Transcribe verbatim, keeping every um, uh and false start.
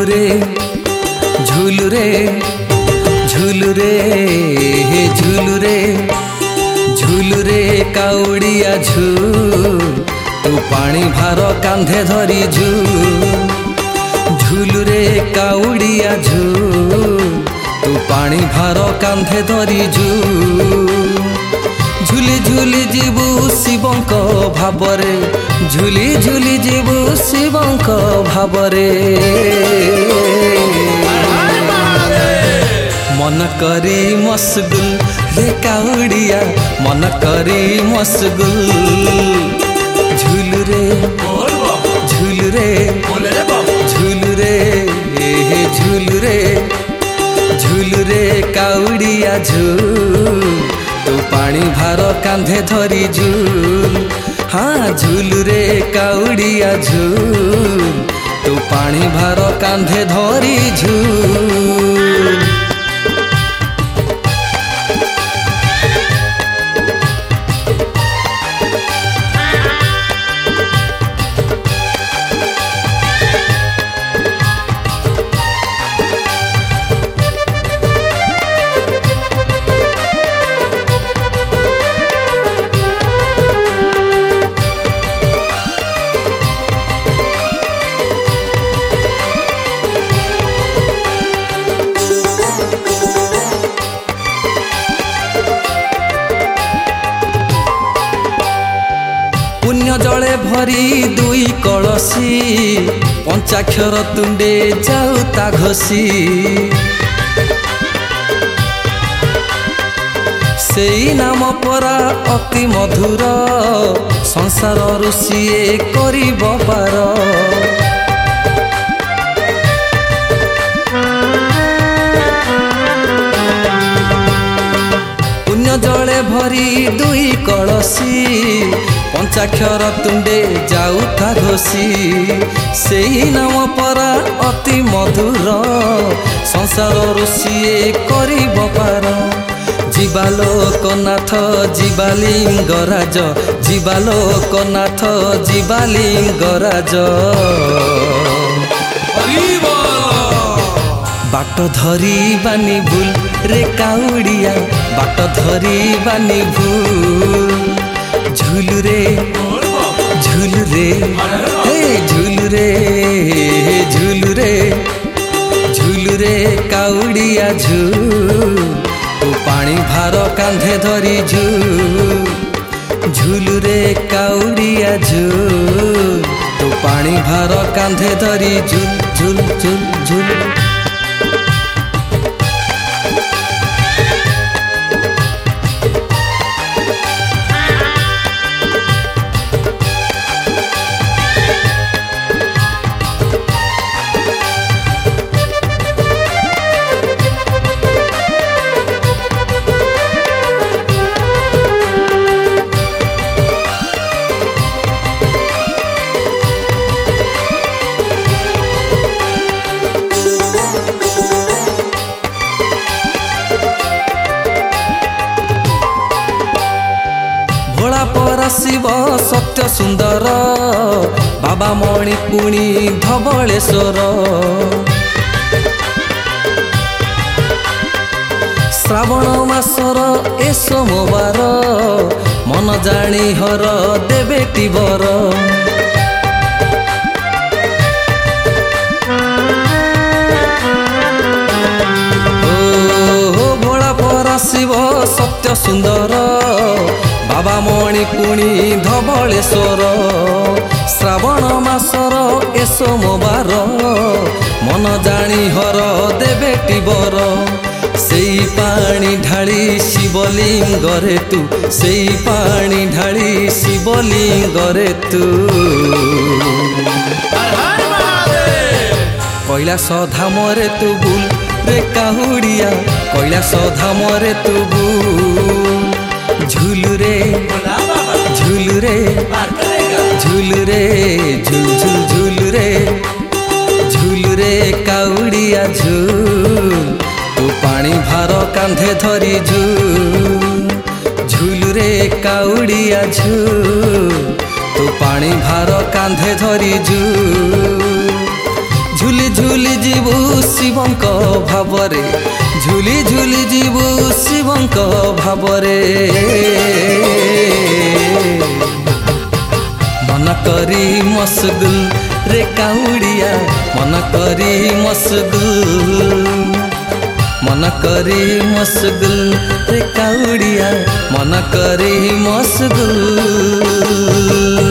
रे झूलू रे झूलू रे झूलू रे झूलू रे काउड़िया झूल तू पानी भार कांधे धरी झूल झूलू रे काउड़िया झूल तू पानी भार कांधे धरी झूल झूली झूली जीवु शिवंक भावरे झूली झूली जीवु शिवंक भावरे मन करी मसगुल रे काउड़िया मन करी मसगुल झूलू रे झूलू रे झूलू रे झूलू रे झूलू रे काउड़िया झूल तू पानी भार कांधे धरी झूल हाँ झूलू रे काउड़िया झूल तू पानी भार कांधे धरी झूल। पुण्य जले भरी दुई कलसी पंचाक्षर तुंडे जाऊता घसी सेई नाम परा अति मधुर संसार ऋषिए करिब पार पुण्य जले भरी दुई कलसी पंचाक्षर तुंडे जाऊथा घोषी सेई नाम परा अति मधुर संसार ऋषिए करिब पार जीवालोकनाथ जीवालिंगराज जीवालोकनाथ जीवालिंगराज बाट धरी बानी भूल रे काउड़िया बाट धरी बानी भूल झूलू रे झूलू रे हे झूलू रे झूलू रे झूलू रे काउड़िया झूल तू पानी भार कांधे धरी झूल झूलू रे काउड़िया झूल तू पानी भार कांधे धरी झूल झूल झूल झूल। भोला परा शिव सत्य सुंदर बाबा मणिपुणी धवलेश्वर श्रावण मासर ए सोमवार मन जानी हर देवेटी बर ओ भोला परा शिव सत्य सुंदर बाबा मणिपुणी धवलेश्वर श्रावण मासर ए सोमवार मन जानी हर देवेटी बर सेई पानी ढाली शिवलिंगरे तू सेई पानी ढाली शिवलिंगरे तू कैलाश धामरे तू बुल रे काउड़िया कैलाश धामरे तू बुल झूलू रे झूलू रे झूलू रे झूल झूल झूलू रे झूलू रे काउड़िया झूल तू पानी भार कांधे धरी झूल झूलू रे काउड़िया झूल तू पानी भार कांधे धरी झूल झुली झुली जीवु शिवंक भावरे झुली झुली जीवु शिवंक भावरे मन करी मसगुल रे काउड़िया मन करी मसगुल मन करी मसगुल रे काउड़िया मन करी मसगुल।